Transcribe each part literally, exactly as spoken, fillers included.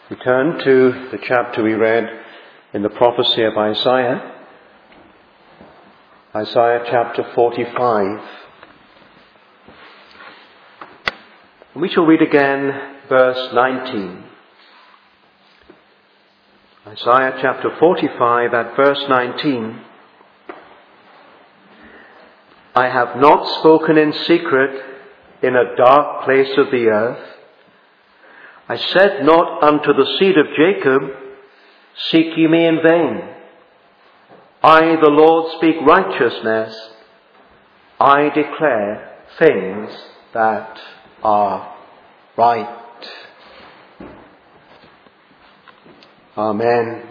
We turn to the chapter we read in the prophecy of Isaiah, Isaiah chapter forty-five. We shall read again verse nineteen. Isaiah chapter forty-five at verse nineteen. I have not spoken in secret in a dark place of the earth. I said not unto the seed of Jacob, seek ye me in vain. I, the Lord, speak righteousness. I declare things that are right. Amen.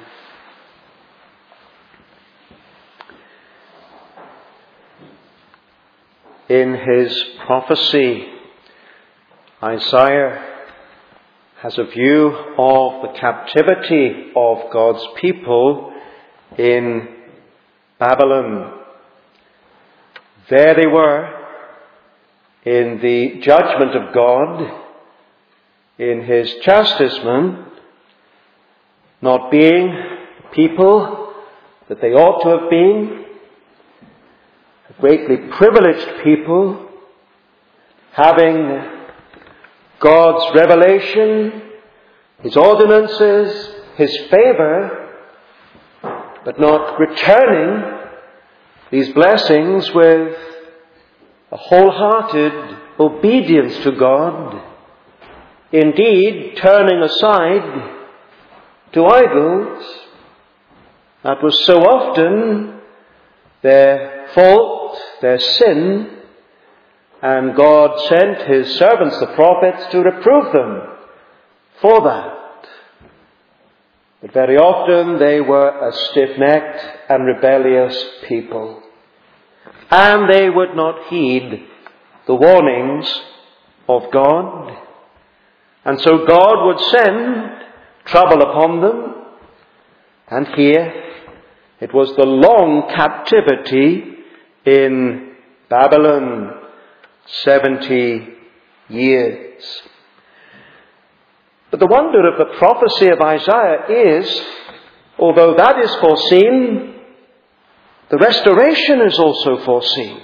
In his prophecy, Isaiah has a view of the captivity of God's people in Babylon. There they were in the judgment of God, in his chastisement, not being people that they ought to have been, a greatly privileged people, having God's revelation, His ordinances, His favour, but not returning these blessings with a wholehearted obedience to God. Indeed, turning aside to idols. That was so often their fault, their sin, and God sent His servants, the prophets, to reprove them for that. But very often they were a stiff-necked and rebellious people. And they would not heed the warnings of God. And so God would send trouble upon them. And here it was the long captivity in Babylon. Seventy years. But the wonder of the prophecy of Isaiah is, although that is foreseen, the restoration is also foreseen.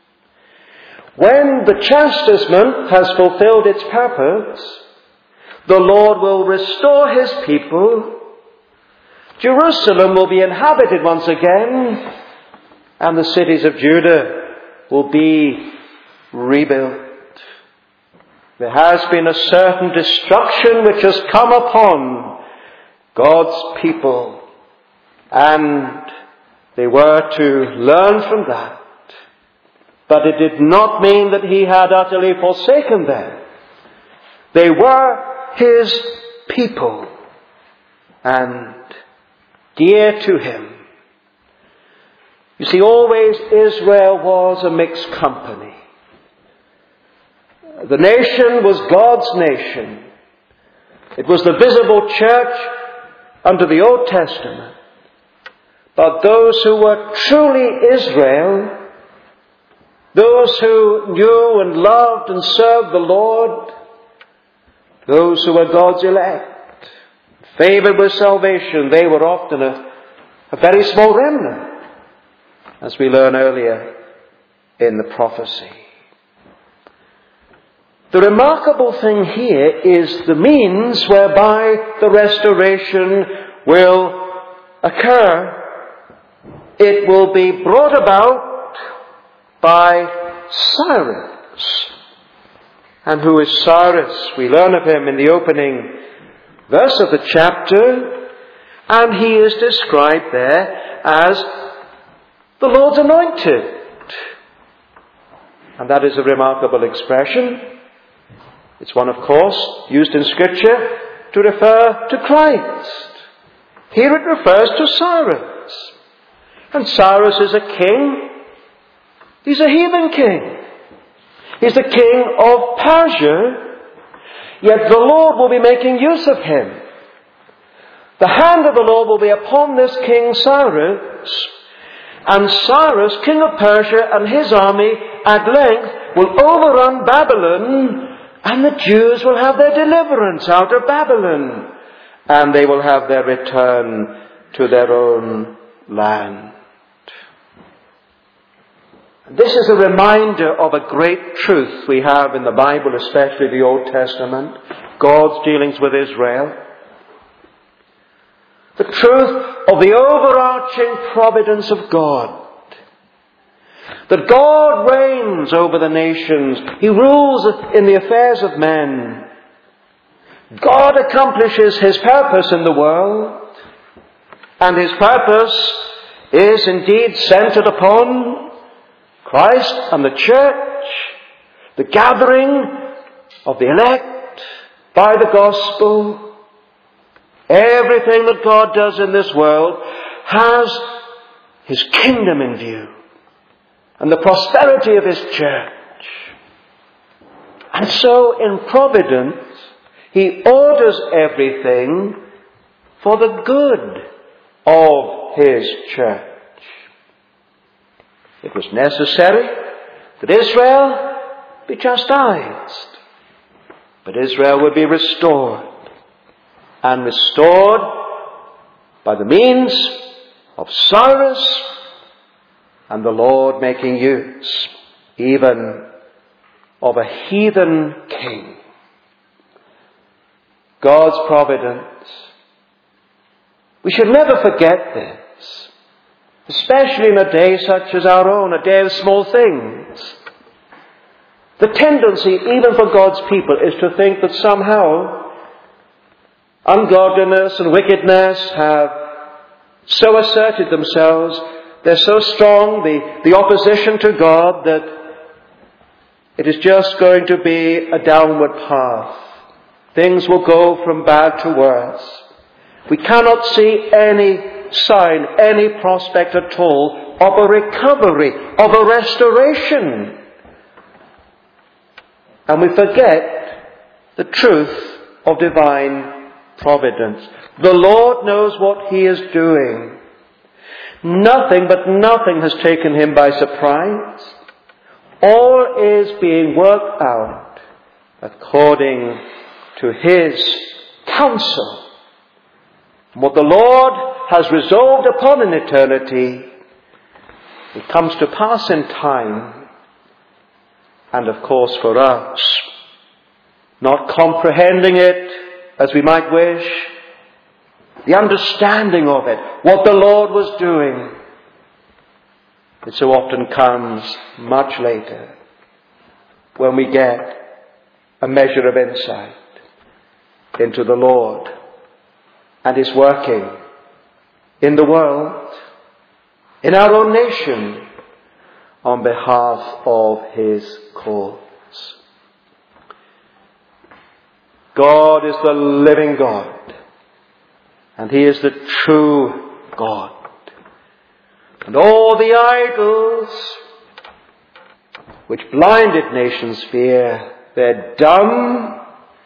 When the chastisement has fulfilled its purpose, the Lord will restore His people. Jerusalem will be inhabited once again, and the cities of Judah will be rebuilt. There has been a certain destruction which has come upon God's people, and they were to learn from that. But it did not mean that He had utterly forsaken them. They were His people and dear to Him. You see, always Israel was a mixed company. The nation was God's nation. It was the visible church under the Old Testament. But those who were truly Israel, those who knew and loved and served the Lord, those who were God's elect, favored with salvation, they were often a, a very small remnant, as we learn earlier in the prophecy. The remarkable thing here is the means whereby the restoration will occur. It will be brought about by Cyrus. And who is Cyrus? We learn of him in the opening verse of the chapter, and he is described there as the Lord's anointed. And that is a remarkable expression. It's one, of course, used in Scripture to refer to Christ. Here it refers to Cyrus. And Cyrus is a king. He's a heathen king. He's the king of Persia. Yet the Lord will be making use of him. The hand of the Lord will be upon this king Cyrus. And Cyrus, king of Persia, and his army at length will overrun Babylon, and the Jews will have their deliverance out of Babylon. and they will have their return to their own land. This is a reminder of a great truth we have in the Bible, especially the Old Testament, God's dealings with Israel. The truth of the overarching providence of God. That God reigns over the nations. He rules in the affairs of men. God accomplishes His purpose in the world. And His purpose is indeed centered upon Christ and the church, the gathering of the elect by the gospel. Everything that God does in this world has His kingdom in view and the prosperity of His church. And so in providence, He orders everything for the good of His church. It was necessary that Israel be chastised, but Israel would be restored, and restored by the means of Cyrus and the Lord making use even of a heathen king. God's providence. We should never forget this, especially in a day such as our own, a day of small things. The tendency, even for God's people, is to think that somehow ungodliness and wickedness have so asserted themselves, they're so strong, the, the opposition to God, that it is just going to be a downward path. Things will go from bad to worse. We cannot see any sign, any prospect at all of a recovery, of a restoration. And we forget the truth of divine providence. The Lord knows what He is doing. Nothing but nothing has taken Him by surprise. All is being worked out according to His counsel. What the Lord has resolved upon in eternity, it comes to pass in time. And of course for us, not comprehending it as we might wish, the understanding of it, what the Lord was doing, it so often comes much later when we get a measure of insight into the Lord and His working in the world, in our own nation, on behalf of His cause. God is the living God, and He is the true God. And all the idols which blinded nations' fear, they're dumb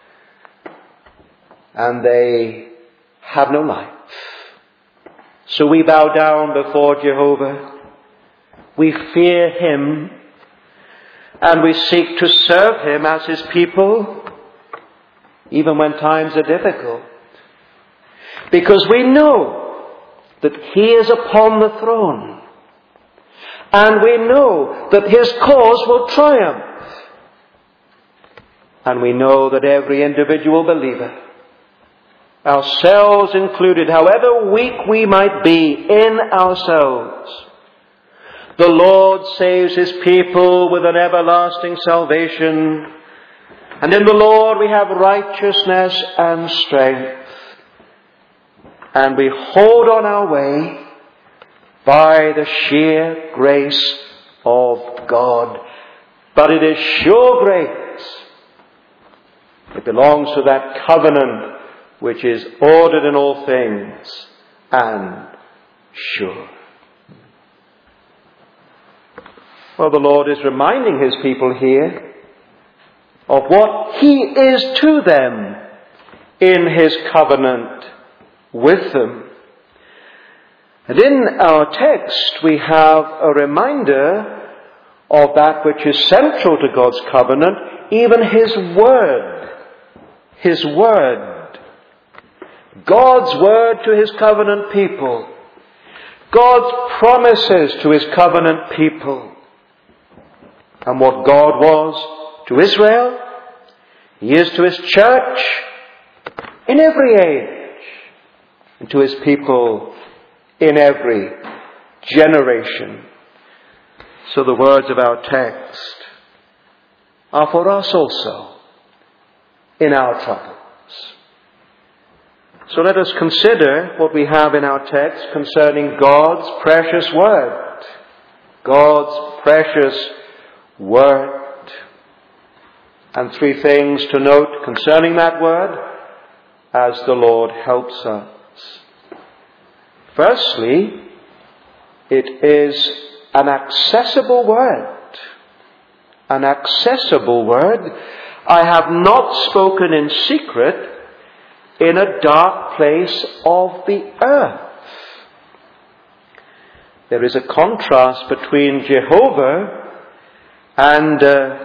and they have no life. So we bow down before Jehovah. We fear Him, and we seek to serve Him as His people, even when times are difficult. Because we know that He is upon the throne, and we know that His cause will triumph. And we know that every individual believer, ourselves included, however weak we might be in ourselves, the Lord saves His people with an everlasting salvation. And in the Lord we have righteousness and strength. And we hold on our way by the sheer grace of God. But it is sure grace. It belongs to that covenant which is ordered in all things and sure. Well, the Lord is reminding His people here of what He is to them in His covenant with them. And in our text we have a reminder of that which is central to God's covenant, even His word. His word. God's word to his covenant people. God's promises to his covenant people. And what God was to Israel, he is to his church in every age, and to his people in every generation. So the words of our text are for us also in our troubles. So let us consider what we have in our text concerning God's precious word. God's precious word. And three things to note concerning that word as the Lord helps us. Firstly, it is an accessible word. An accessible word. I have not spoken in secret in a dark place of the earth. There is a contrast between Jehovah and uh,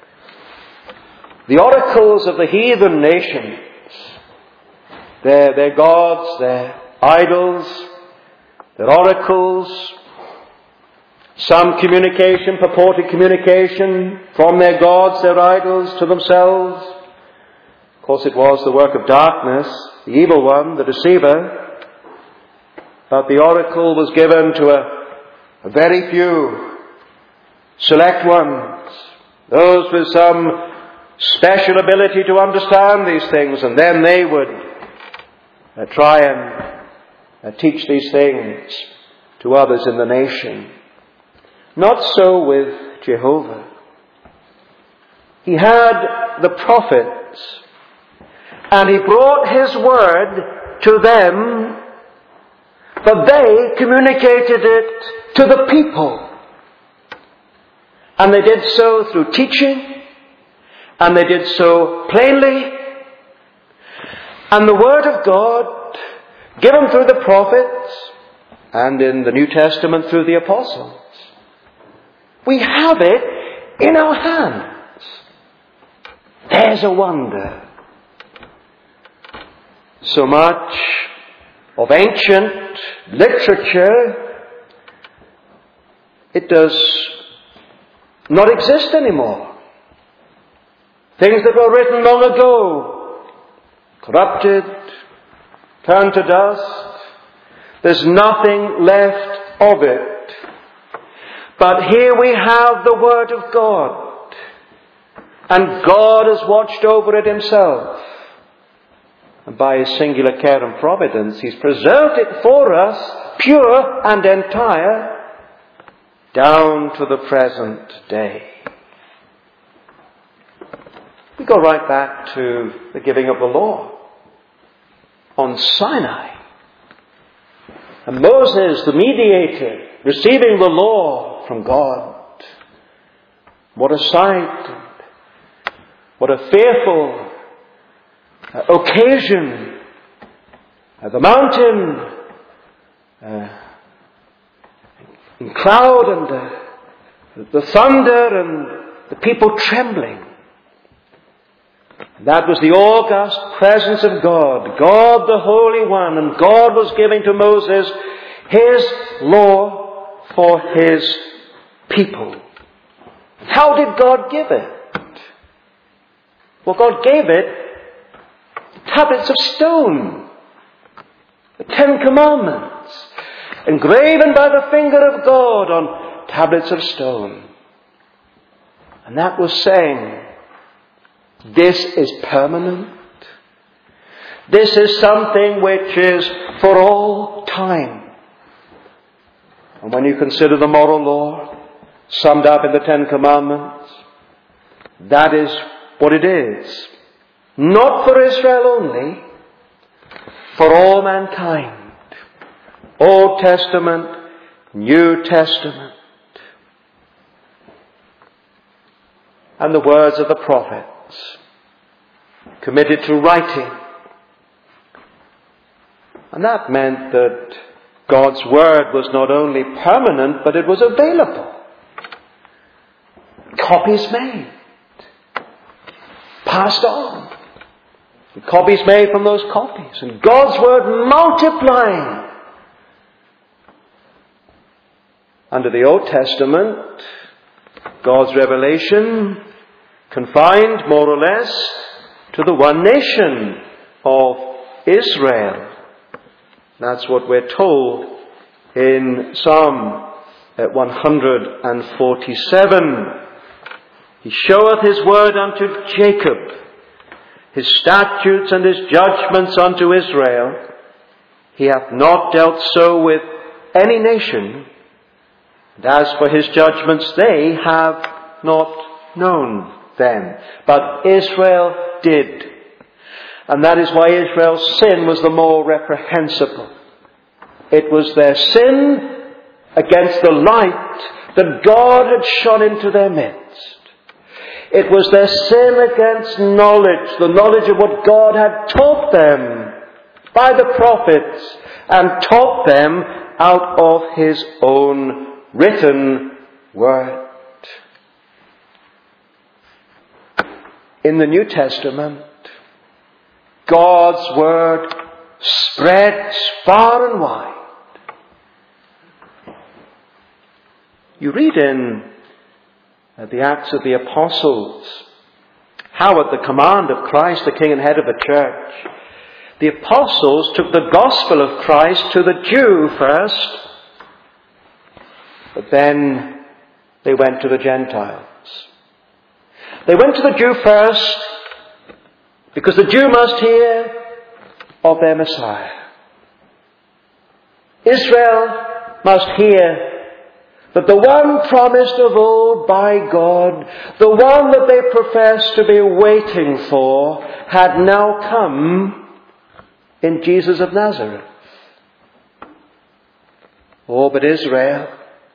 the oracles of the heathen nations. Their, their gods, their idols, their oracles, some communication, purported communication from their gods, their idols, to themselves. Of course, it was the work of darkness, the evil one, the deceiver. But the oracle was given to a, a very few select ones, those with some special ability to understand these things, and then they would uh, try and uh, teach these things to others in the nation. Not so with Jehovah. He had the prophets, and he brought his word to them, but they communicated it to the people. And they did so through teaching, and they did so plainly. And the word of God, given through the prophets, and in the New Testament through the apostles, we have it in our hands. There's a wonder. So much of ancient literature, it does not exist anymore. Things that were written long ago, corrupted, turned to dust. There's nothing left of it. But here we have the Word of God. And God has watched over it himself. And by his singular care and providence, he's preserved it for us, pure and entire, down to the present day. We go right back to the giving of the law on Sinai. And Moses, the mediator, receiving the law from God. What a sight, what a fearful uh, occasion. Uh, the mountain uh, in cloud and uh, the thunder and the people trembling. That was the august presence of God, God the Holy One, and God was giving to Moses his law for his people. How did God give it? Well, God gave it tablets of stone, the Ten Commandments, engraven by the finger of God on tablets of stone. And that was saying, this is permanent. This is something which is for all time. And when you consider the moral law summed up in the Ten Commandments, that is what it is. Not for Israel only, for all mankind. Old Testament, New Testament. And the words of the prophets committed to writing. And that meant that God's word was not only permanent, but it was available. Copies made. Passed on. Copies made from those copies. And God's Word multiplying. Under the Old Testament, God's revelation confined more or less to the one nation of Israel. That's what we're told in Psalm one forty-seven. He showeth his word unto Jacob, his statutes and his judgments unto Israel. He hath not dealt so with any nation. And as for his judgments, they have not known them. But Israel did. And that is why Israel's sin was the more reprehensible. It was their sin against the light that God had shone into their midst. It was their sin against knowledge, the knowledge of what God had taught them by the prophets and taught them out of his own written word. In the New Testament, God's word spreads far and wide. You read in uh, the Acts of the Apostles how at the command of Christ, the King and Head of the Church, the Apostles took the gospel of Christ to the Jew first, but then they went to the Gentiles. They went to the Jew first because the Jew must hear of their Messiah. Israel must hear that the one promised of old by God, the one that they professed to be waiting for, had now come in Jesus of Nazareth. Oh, but Israel,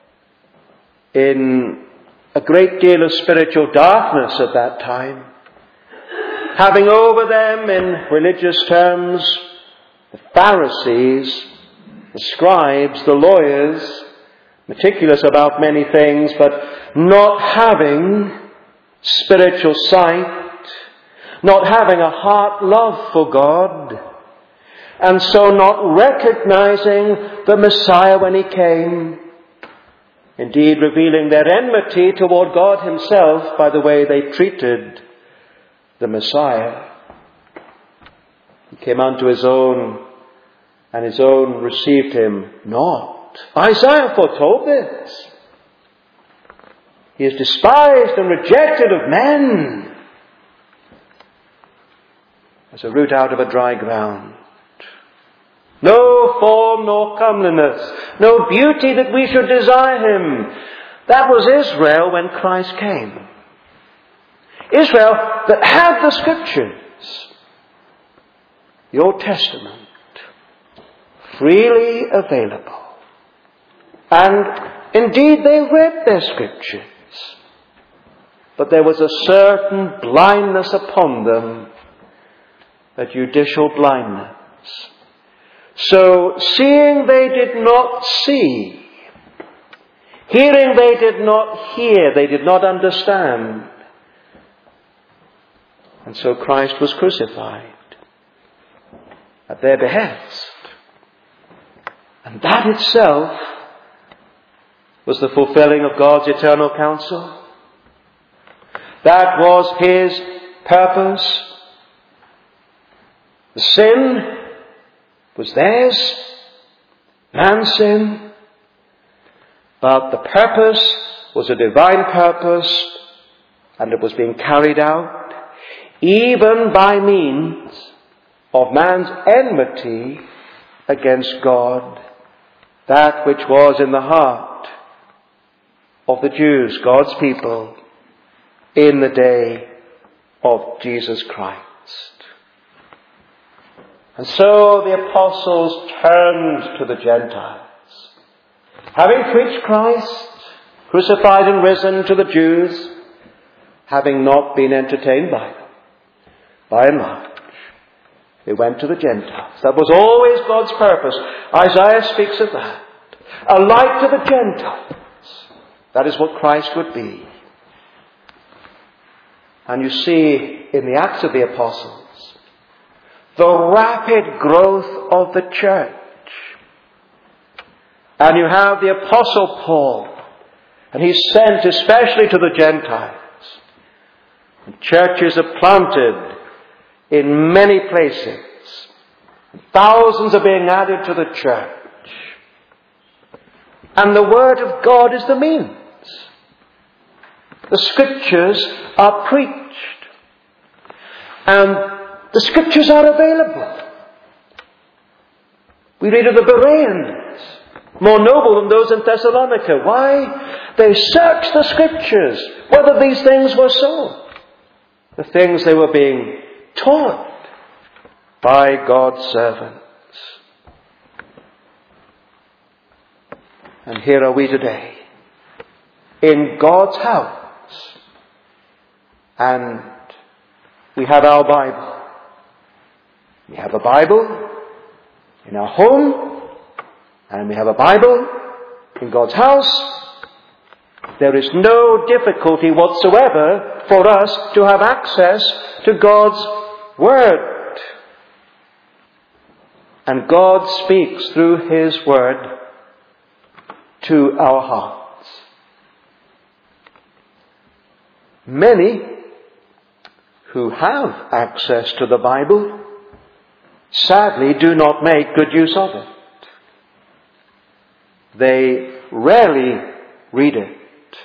in a great deal of spiritual darkness at that time, having over them in religious terms the Pharisees, the scribes, the lawyers, meticulous about many things, but not having spiritual sight, not having a heart love for God, and so not recognizing the Messiah when he came, indeed revealing their enmity toward God himself by the way they treated the Messiah. He came unto his own, and his own received him not. Isaiah foretold this. He is despised and rejected of men, as a root out of a dry ground. No form nor comeliness, no beauty that we should desire him. That was Israel when Christ came. Israel that had the Scriptures, the Old Testament, freely available. And indeed they read their Scriptures. But there was a certain blindness upon them, a judicial blindness. So seeing they did not see, hearing they did not hear, they did not understand. And so Christ was crucified at their behest. And that itself was the fulfilling of God's eternal counsel. That was his purpose. The sin was theirs, man's sin, but the purpose was a divine purpose, and it was being carried out even by means of man's enmity against God, that which was in the heart of the Jews, God's people, in the day of Jesus Christ. And so the apostles turned to the Gentiles. Having preached Christ, crucified and risen to the Jews, having not been entertained by them, by and large, they went to the Gentiles. That was always God's purpose. Isaiah speaks of that. A light to the Gentiles. That is what Christ would be. And you see in the Acts of the Apostles the rapid growth of the church. And you have the Apostle Paul, and he's sent especially to the Gentiles. And churches are planted in many places. Thousands are being added to the church. And the Word of God is the means. The Scriptures are preached. And the Scriptures are available. We read of the Bereans, more noble than those in Thessalonica. Why? They searched the Scriptures, whether these things were so. The things they were being taught by God's servants. And here are we today, in God's house. And we have our Bible. We have a Bible in our home, and we have a Bible in God's house. There is no difficulty whatsoever for us to have access to God's Word. And God speaks through His Word to our hearts. Many who have access to the Bible sadly do not make good use of it. They rarely read it.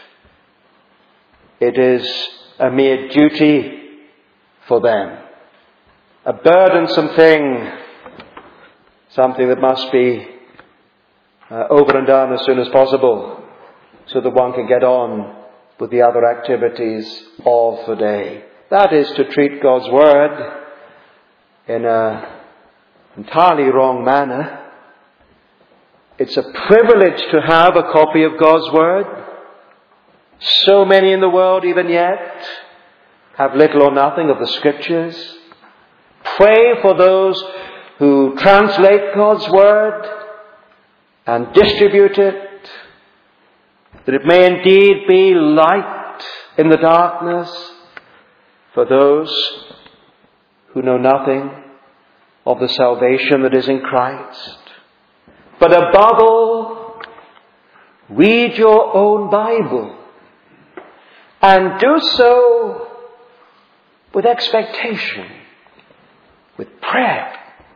It is a mere duty for them, a burdensome thing, something that must be uh, over and done as soon as possible so that one can get on with the other activities of the day. That is to treat God's Word in an entirely wrong manner. It's a privilege to have a copy of God's Word. So many in the world even yet have little or nothing of the Scriptures. Pray for those who translate God's Word and distribute it, that it may indeed be light in the darkness for those who know nothing of the salvation that is in Christ. But above all, read your own Bible, and do so with expectation, with prayer,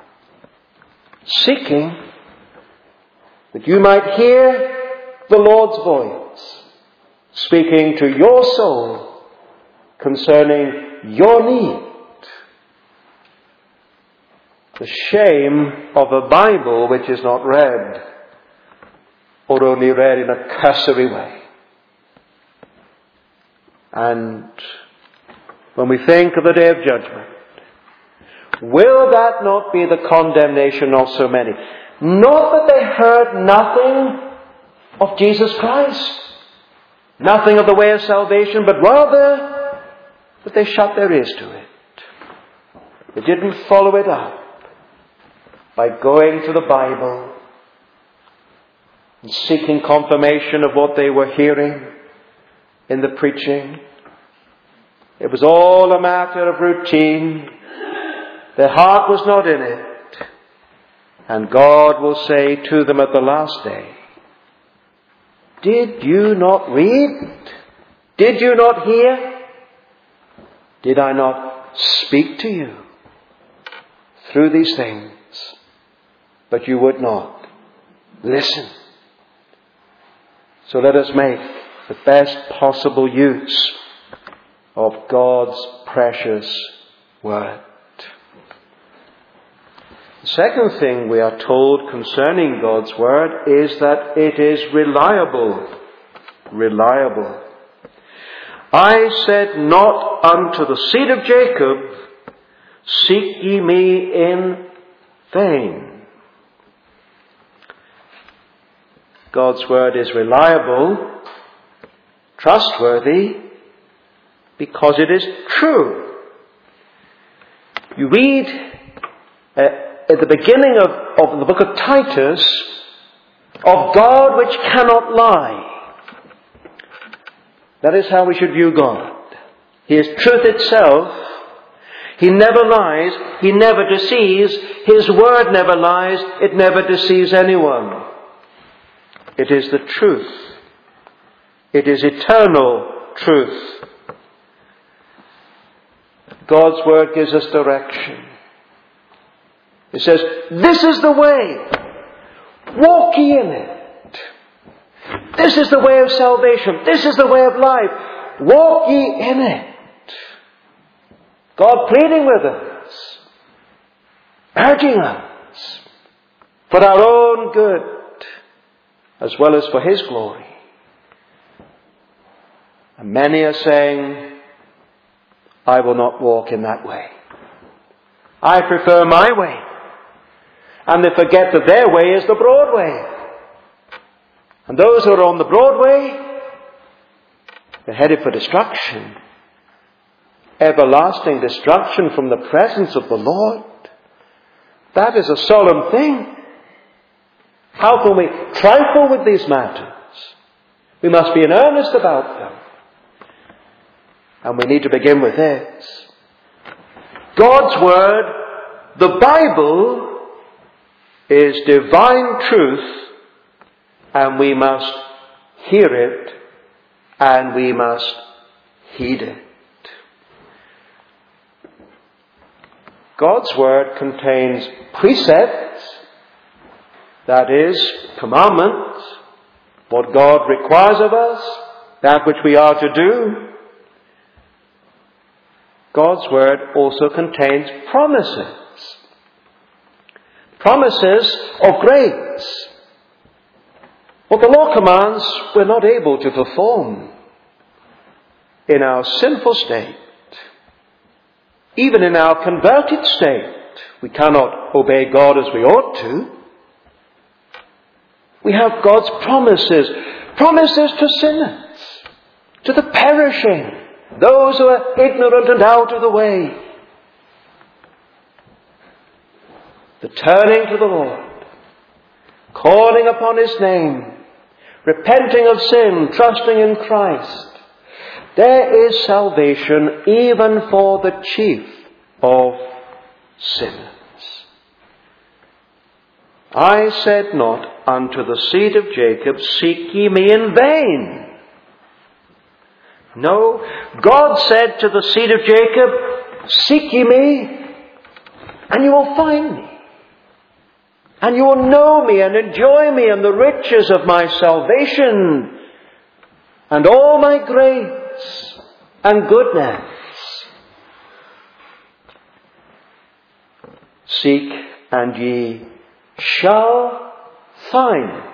seeking that you might hear the Lord's voice speaking to your soul concerning your need. The shame of a Bible which is not read, or only read in a cursory way. And when we think of the day of judgment, will that not be the condemnation of so many? Not that they heard nothing of Jesus Christ, nothing of the way of salvation, but rather that they shut their ears to it. They didn't follow it up by going to the Bible and seeking confirmation of what they were hearing in the preaching. It was all a matter of routine. Their heart was not in it. And God will say to them at the last day, did you not read? Did you not hear? Did I not speak to you through these things? But you would not listen. So let us make the best possible use of God's precious Word. The second thing we are told concerning God's Word is that it is reliable. Reliable. I said not unto the seed of Jacob, seek ye me in vain. God's Word is reliable, trustworthy, because it is true. You read uh, at the beginning of, of the book of Titus, of God which cannot lie. That is how we should view God. He is truth itself. He never lies. He never deceives. His word never lies. It never deceives anyone. It is the truth. It is eternal truth. God's word gives us direction. It says, this is the way. Walk ye in it. This is the way of salvation. This is the way of life. Walk ye in it. God pleading with us, urging us for our own good as well as for His glory. And many are saying, I will not walk in that way. I prefer my way. And they forget that their way is the broad way. And those who are on the broad way, they're headed for destruction. Everlasting destruction from the presence of the Lord. That is a solemn thing. How can we trifle with these matters? We must be in earnest about them. And we need to begin with this. God's Word, the Bible, is divine truth, and we must hear it, and we must heed it. God's Word contains precepts, that is, commandments, what God requires of us, that which we are to do. God's Word also contains promises. Promises of grace. What the law commands, we're not able to perform in our sinful state. Even in our converted state, we cannot obey God as we ought to. We have God's promises. Promises to sinners, to the perishing, those who are ignorant and out of the way. The turning to the Lord, calling upon His name, repenting of sin, trusting in Christ. There is salvation even for the chief of sinners. I said not unto the seed of Jacob, seek ye me in vain. No, God said to the seed of Jacob, seek ye me, and you will find me. And you will know me and enjoy me and the riches of my salvation and all my grace and goodness. Seek and ye shall find.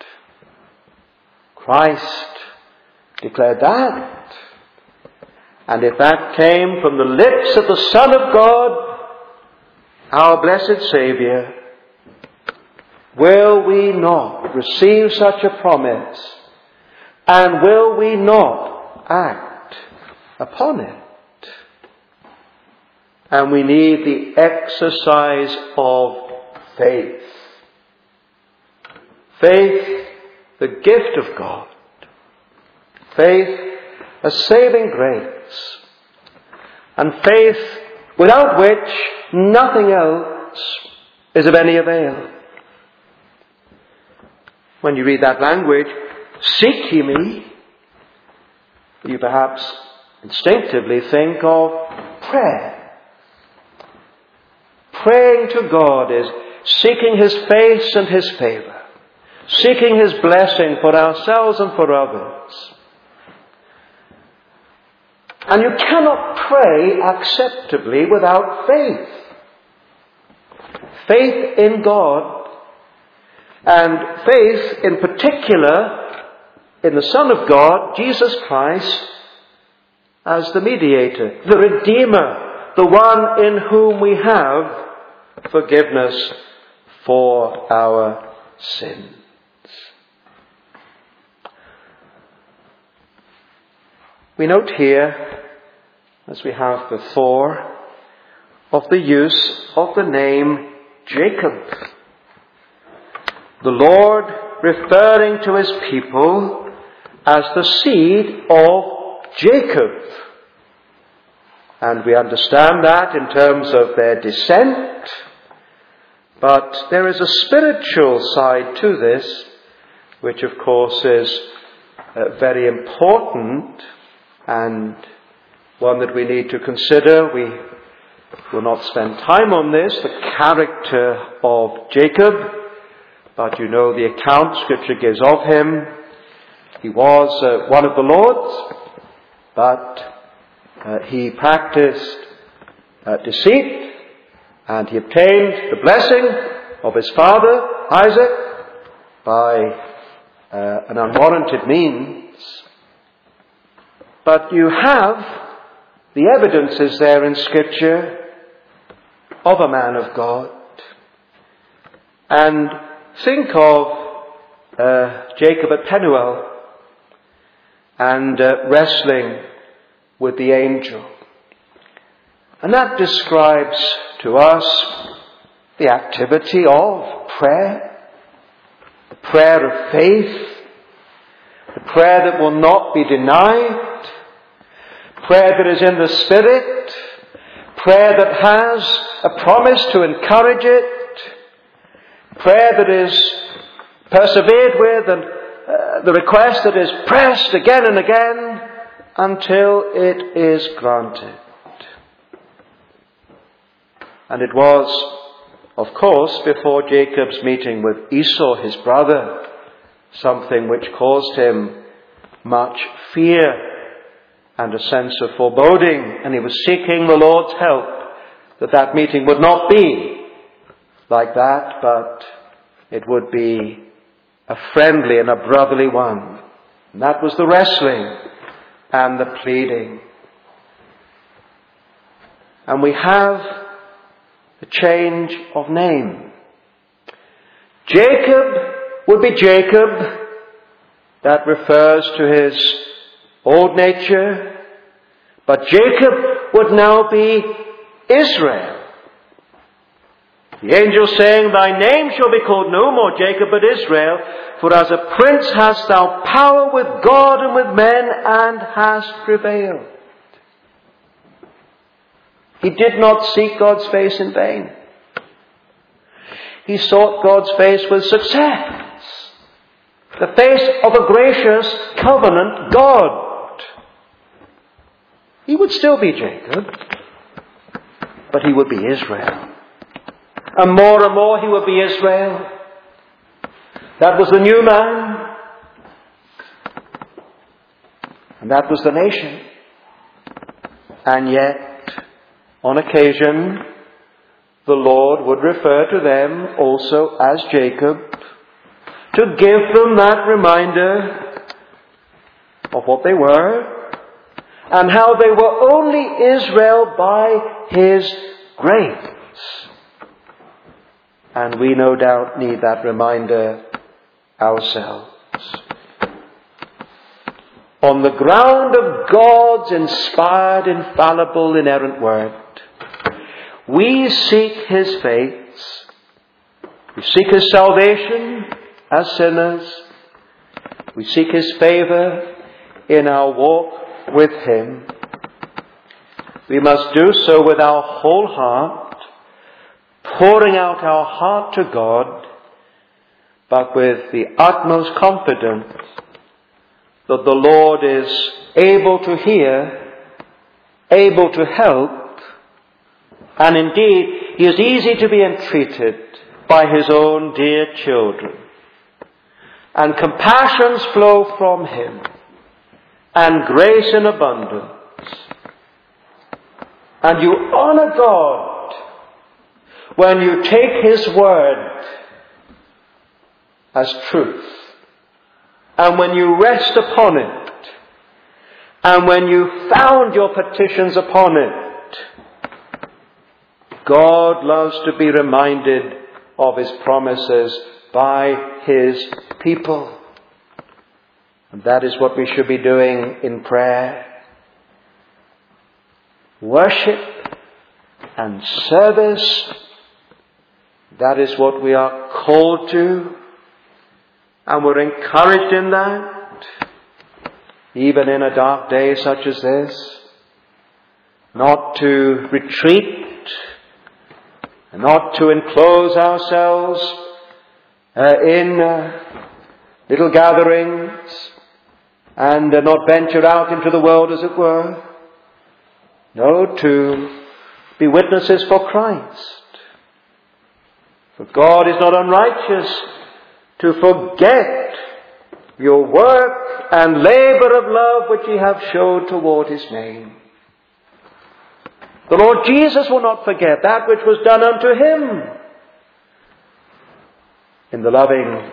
Christ declared that. And if that came from the lips of the Son of God, our blessed Saviour, will we not receive such a promise? And will we not act upon it? And we need the exercise of faith. Faith, the gift of God. Faith, a saving grace. And faith without which nothing else is of any avail. When you read that language, seek ye me, you perhaps instinctively think of prayer. Praying to God is seeking His face and His favour, seeking His blessing for ourselves and for others. And you cannot pray acceptably without faith. Faith in God, and faith in particular in the Son of God, Jesus Christ, as the mediator, the Redeemer, the one in whom we have forgiveness for our sins. We note here, as we have before, of the use of the name Jacob. The Lord referring to His people as the seed of Jacob. And we understand that in terms of their descent. But there is a spiritual side to this, which of course is uh, very important and one that we need to consider. We will not spend time on this, the character of Jacob, but you know the account Scripture gives of him. He was uh, one of the Lord's, but uh, he practiced uh, deceit, and he obtained the blessing of his father, Isaac, by uh, an unwarranted means. But you have the evidences there in Scripture of a man of God. And think of uh, Jacob at Penuel and uh, wrestling with the angel. And that describes to us the activity of prayer, the prayer of faith, the prayer that will not be denied, prayer that is in the Spirit, prayer that has a promise to encourage it, prayer that is persevered with, and uh, the request that is pressed again and again until it is granted. And it was, of course, before Jacob's meeting with Esau, his brother, something which caused him much fear and a sense of foreboding, and he was seeking the Lord's help that that meeting would not be like that, but it would be a friendly and a brotherly one. And that was the wrestling and the pleading. And we have the change of name. Jacob would be Jacob. That refers to his old nature. But Jacob would now be Israel. The angel saying, "Thy name shall be called no more Jacob, but Israel, for as a prince hast thou power with God and with men, and hast prevailed." He did not seek God's face in vain. He sought God's face with success. The face of a gracious covenant God. He would still be Jacob, but he would be Israel. And more and more he would be Israel. That was the new man. And that was the nation. And yet, on occasion, the Lord would refer to them also as Jacob, to give them that reminder of what they were, and how they were only Israel by His grace. And we no doubt need that reminder ourselves. On the ground of God's inspired, infallible, inerrant word, we seek His face. We seek His salvation as sinners. We seek His favour in our walk with Him. We must do so with our whole heart, pouring out our heart to God, but with the utmost confidence that the Lord is able to hear, able to help, and indeed He is easy to be entreated by His own dear children. And compassions flow from Him, and grace in abundance. And you honor God when you take His word as truth, and when you rest upon it, and when you found your petitions upon it. God loves to be reminded of His promises by His people. And that is what we should be doing in prayer. Worship and service, that is what we are called to. And we're encouraged in that, even in a dark day such as this. not to retreat, and not to enclose ourselves uh, in uh, little gatherings and uh, not venture out into the world, as it were. No, to be witnesses for Christ. For God is not unrighteous to forget your work and labour of love which ye have showed toward his name. The Lord Jesus will not forget that which was done unto him in the loving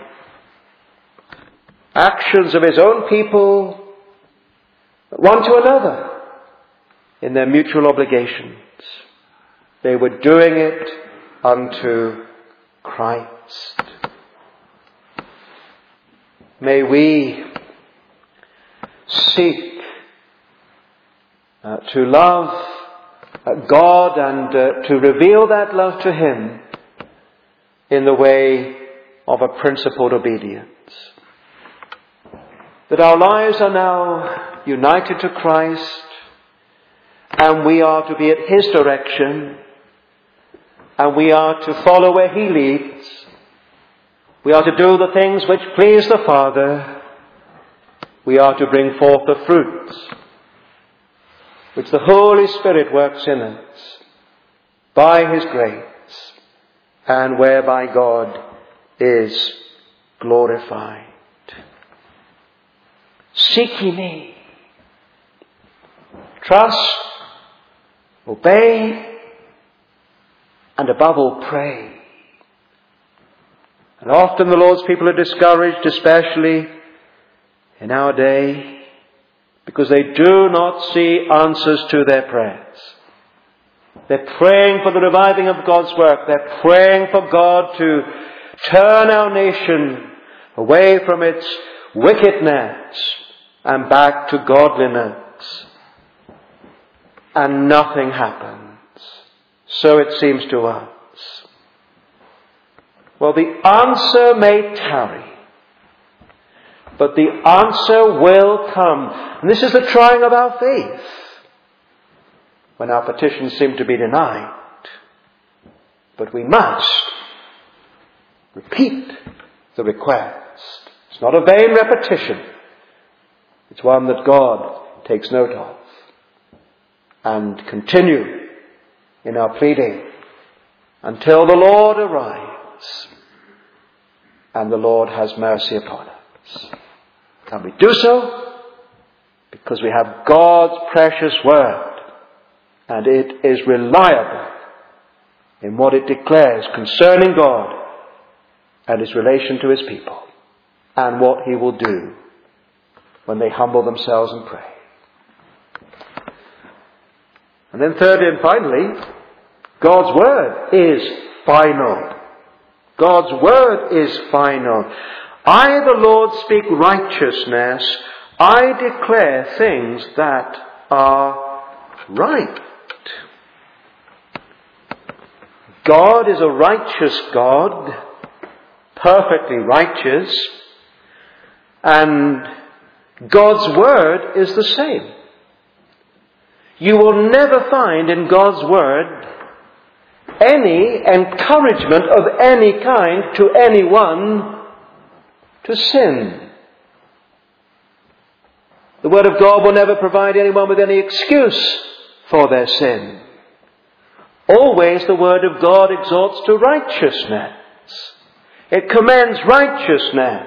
actions of his own people, one to another, in their mutual obligations. They were doing it unto Christ. May we seek uh, to love uh, God and uh, to reveal that love to him in the way of a principled obedience. That our lives are now united to Christ, and we are to be at his direction, and we are to follow where he leads. We are to do the things which please the Father. We are to bring forth the fruits which the Holy Spirit works in us by his grace, and whereby God is glorified. Seek ye me. Trust, obey, and above all pray. And often the Lord's people are discouraged, especially in our day, because they do not see answers to their prayers. They're praying for the reviving of God's work. They're praying for God to turn our nation away from its wickedness and back to godliness. And nothing happens. So it seems to us. Well, the answer may tarry, but the answer will come. And this is the trying of our faith, when our petitions seem to be denied. But we must repeat the request. It's not a vain repetition. It's one that God takes note of. And continue in our pleading until the Lord arrives and the Lord has mercy upon us. Can we do so? Because we have God's precious word, and it is reliable in what it declares concerning God and his relation to his people, and what he will do when they humble themselves and pray. And then thirdly and finally, God's word is final. God's word is final. I, the Lord, speak righteousness. I declare things that are right. God is a righteous God, perfectly righteous, and God's word is the same. You will never find in God's word any encouragement of any kind to anyone to sin. The word of God will never provide anyone with any excuse for their sin. Always the word of God exhorts to righteousness. It commends righteousness.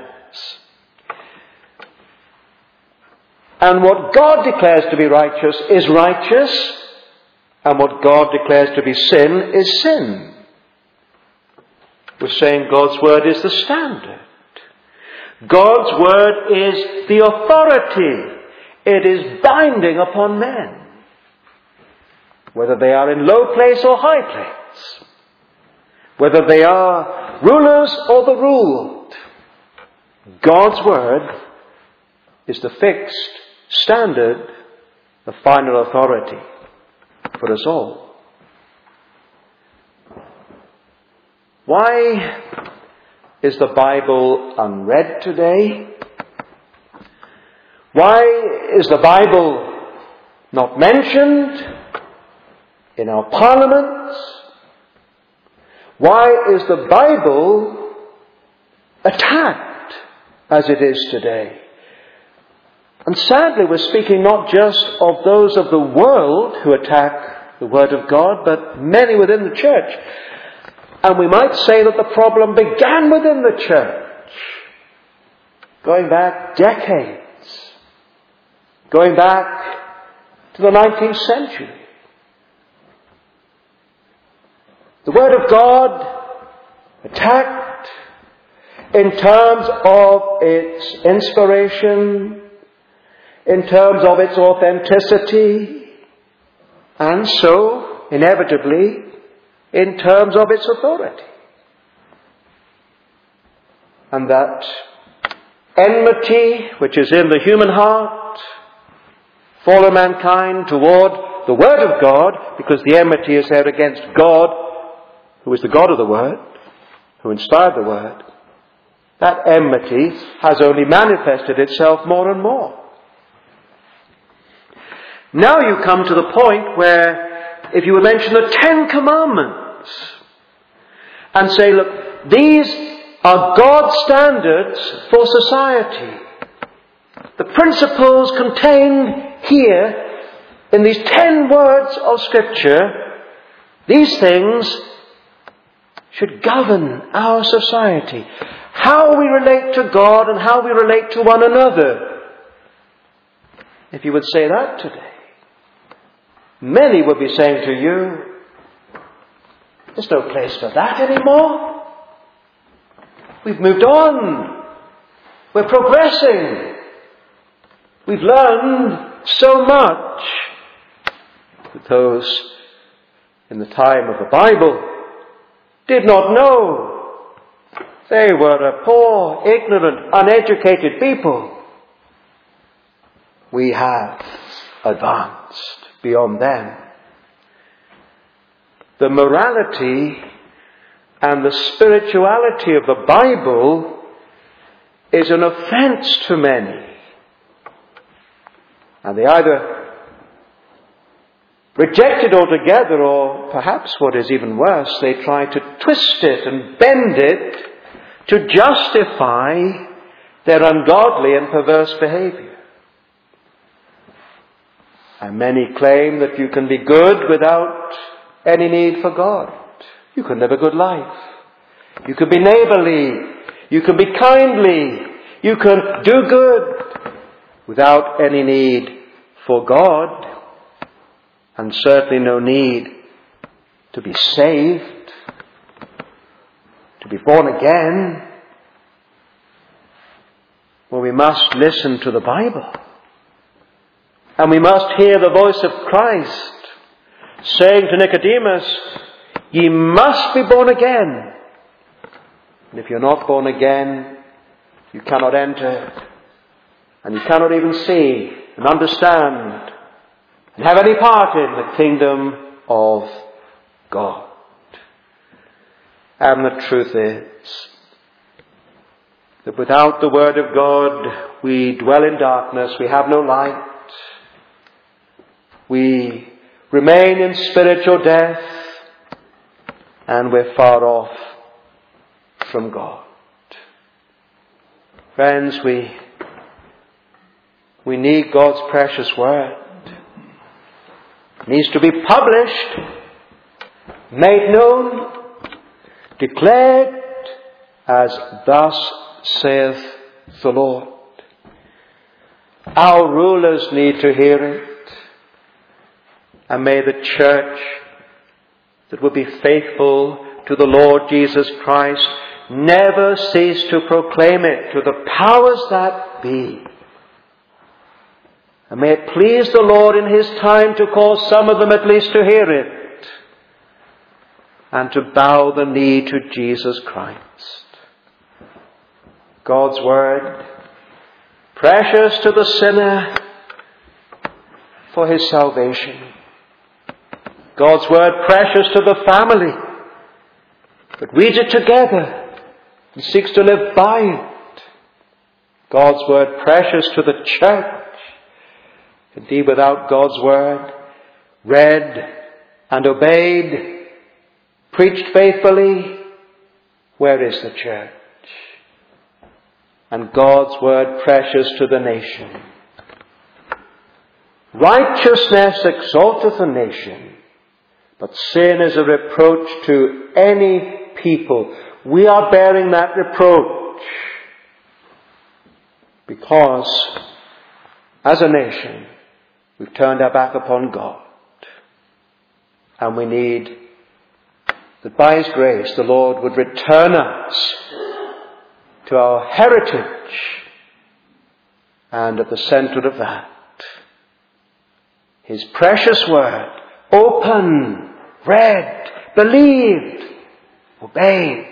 And what God declares to be righteous is righteous, and what God declares to be sin is sin. We're saying God's word is the standard. God's word is the authority. It is binding upon men, whether they are in low place or high place, whether they are rulers or the ruled. God's word is the fixed standard, the final authority for us all. Why is the Bible unread today? Why is the Bible not mentioned? in our parliaments? Why is the Bible attacked as it is today? And sadly, we're speaking not just of those of the world who attack the Word of God, but many within the church. And we might say that the problem began within the church, going back decades, going back to the nineteenth century. The Word of God attacked in terms of its inspiration, in terms of its authenticity, and so, inevitably, in terms of its authority. And that enmity which is in the human heart, fallen mankind toward the Word of God, because the enmity is there against God, who is the God of the Word, who inspired the Word, that enmity has only manifested itself more and more. Now you come to the point where, if you would mention the Ten Commandments and say, look, these are God's standards for society. The principles contained here in these ten words of Scripture, these things should govern our society. How we relate to God and how we relate to one another. If you would say that today, many would be saying to you, there's no place for that anymore. We've moved on. We're progressing. We've learned so much. But those in the time of the Bible did not know. They were a poor, ignorant, uneducated people. We have advanced beyond them. The morality and the spirituality of the Bible is an offense to many. And they either reject it altogether, or perhaps what is even worse, they try to twist it and bend it to justify their ungodly and perverse behavior. And many claim that you can be good without any need for God. You can live a good life. You can be neighborly. You can be kindly. You can do good without any need for God. And certainly no need to be saved, to be born again. Well, we must listen to the Bible. And we must hear the voice of Christ saying to Nicodemus, ye must be born again. And if you're not born again, you cannot enter. And you cannot even see and understand and have any part in the kingdom of God. And the truth is that without the Word of God, we dwell in darkness, we have no light, we remain in spiritual death, and we're far off from God. Friends, we, we need God's precious Word. It needs to be published, made known, declared as thus saith the Lord. Our rulers need to hear it. And may the church that will be faithful to the Lord Jesus Christ never cease to proclaim it to the powers that be. And may it please the Lord in His time to cause some of them at least to hear it and to bow the knee to Jesus Christ. God's Word, precious to the sinner for his salvation. God's Word, precious to the family that reads it together and seeks to live by it. God's Word, precious to the church. Indeed, without God's Word read and obeyed, preached faithfully, where is the church? And God's word precious to the nation. Righteousness exalteth a nation, but sin is a reproach to any people. We are bearing that reproach because, as a nation, we've turned our back upon God. And we need that by His grace the Lord would return us to our heritage, and at the centre of that, His precious word, open, read, believed, obeyed.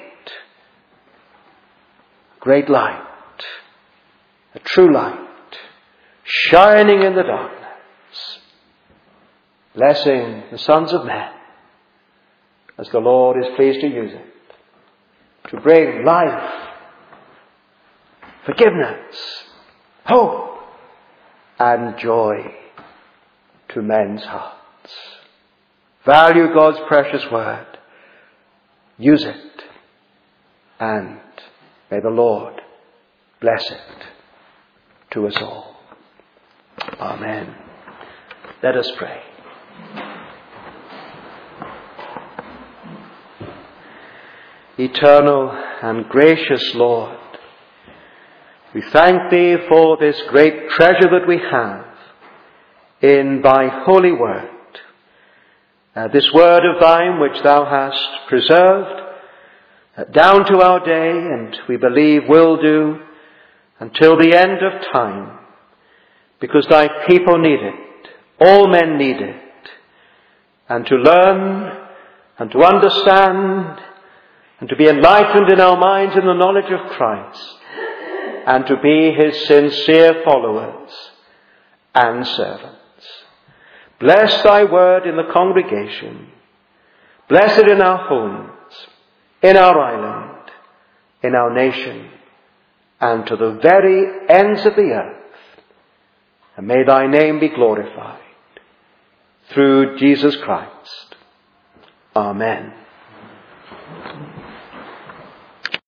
Great light, a true light, shining in the darkness, blessing the sons of men as the Lord is pleased to use it, to bring life, forgiveness, hope, and joy to men's hearts. Value God's precious word. Use it. And may the Lord bless it to us all. Amen. Let us pray. Eternal and gracious Lord, we thank Thee for this great treasure that we have in Thy holy word. Uh, this word of Thine which Thou hast preserved uh, down to our day, and we believe will do until the end of time, because Thy people need it. All men need it. And to learn and to understand and to be enlightened in our minds in the knowledge of Christ, and to be His sincere followers and servants. Bless Thy word in the congregation. Bless it in our homes, in our island, in our nation, and to the very ends of the earth. And may Thy name be glorified through Jesus Christ. Amen.